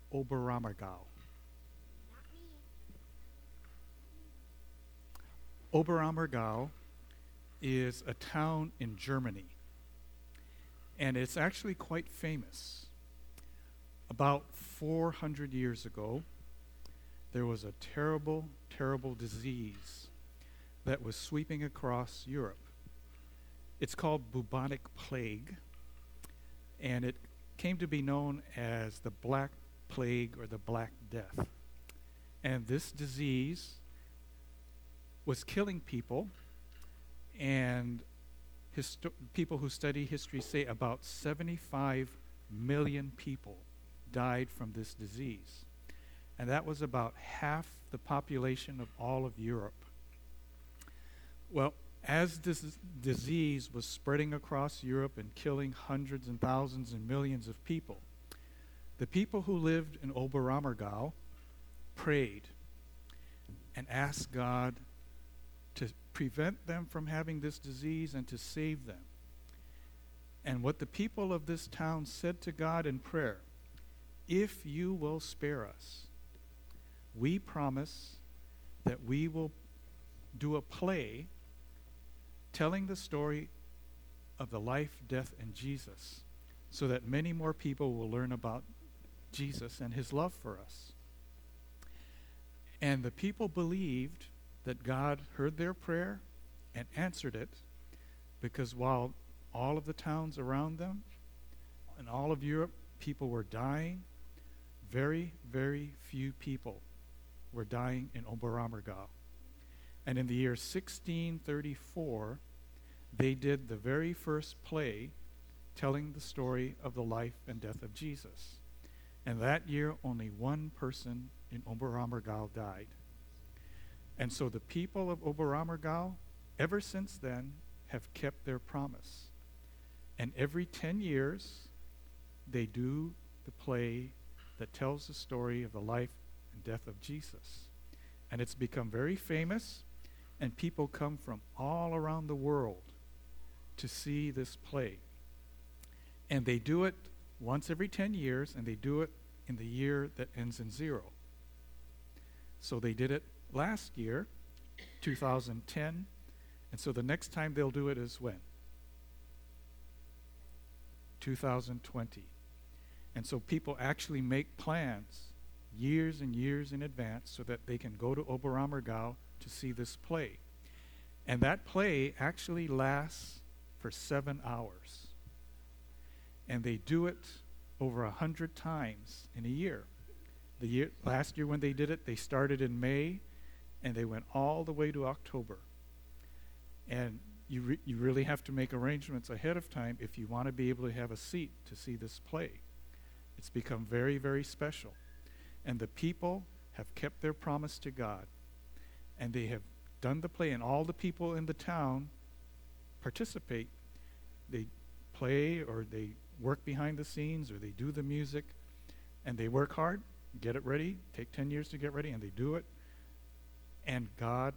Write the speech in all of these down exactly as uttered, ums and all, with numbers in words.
Oberammergau? Oberammergau is a town in Germany, and it's actually quite famous. About four hundred years ago, there was a terrible, terrible disease that was sweeping across Europe. It's called bubonic plague, and it came to be known as the Black Plague or the Black Death. And this disease was killing people, and histo- people who study history say about seventy-five million people died from this disease. And that was about half the population of all of Europe. Well, as this disease was spreading across Europe and killing hundreds and thousands and millions of people, the people who lived in Oberammergau prayed and asked God to prevent them from having this disease and to save them. And what the people of this town said to God in prayer, if you will spare us, we promise that we will do a play telling the story of the life, death, and Jesus, so that many more people will learn about Jesus and his love for us. And the people believed that God heard their prayer and answered it, because while all of the towns around them and all of Europe, people were dying, very, very few people were dying in Oberammergau. And in the year sixteen thirty-four, they did the very first play telling the story of the life and death of Jesus. And that year, only one person in Oberammergau died. And so the people of Oberammergau, ever since then, have kept their promise. And every ten years, they do the play that tells the story of the life and death of Jesus. And it's become very famous, and people come from all around the world to see this play. And they do it once every ten years, and they do it in the year that ends in zero. So they did it last year, two thousand ten, and so the next time they'll do it is when? two thousand twenty. And so people actually make plans years and years in advance so that they can go to Oberammergau to see this play. And that play actually lasts for seven hours. And they do it over a hundred times in a year. The year last year when they did it, they started in May and they went all the way to October. And you re- you really have to make arrangements ahead of time if you want to be able to have a seat to see this play. It's become very, very special. And the people have kept their promise to God. And they have done the play, and all the people in the town participate. They play, or they work behind the scenes, or they do the music, and they work hard, get it ready, take ten years to get ready, and they do it. And God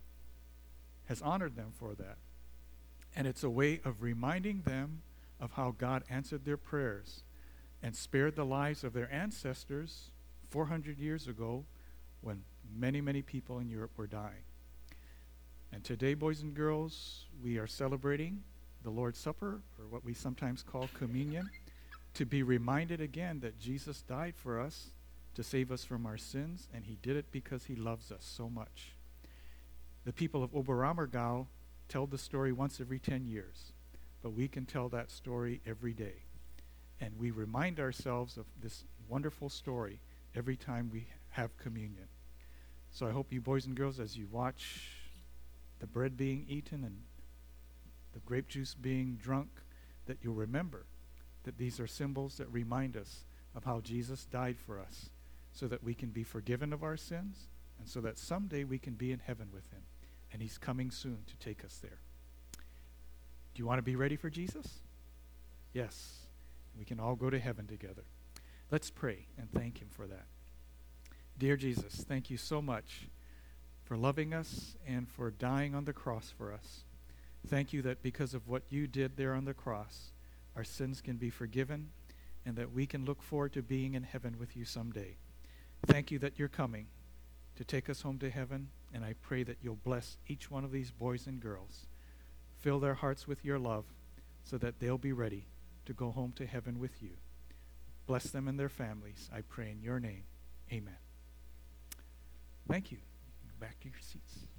has honored them for that. And it's a way of reminding them of how God answered their prayers and spared the lives of their ancestors four hundred years ago when many, many people in Europe were dying. And today, boys and girls, we are celebrating the Lord's Supper, or what we sometimes call communion, to be reminded again that Jesus died for us to save us from our sins, and he did it because he loves us so much. The people of Oberammergau tell the story once every ten years, but we can tell that story every day. And we remind ourselves of this wonderful story every time we have communion. So I hope you boys and girls, as you watch the bread being eaten and the grape juice being drunk, that you'll remember that these are symbols that remind us of how Jesus died for us, so that we can be forgiven of our sins, and so that someday we can be in heaven with him. And he's coming soon to take us there. Do you want to be ready for Jesus? Yes. We can all go to heaven together. Let's pray and thank him for that. Dear Jesus, thank you so much for loving us and for dying on the cross for us. Thank you that because of what you did there on the cross, our sins can be forgiven and that we can look forward to being in heaven with you someday. Thank you that you're coming to take us home to heaven, and I pray that you'll bless each one of these boys and girls. Fill their hearts with your love so that they'll be ready to go home to heaven with you. Bless them and their families, I pray in your name. Amen. Thank you. Back to your seats.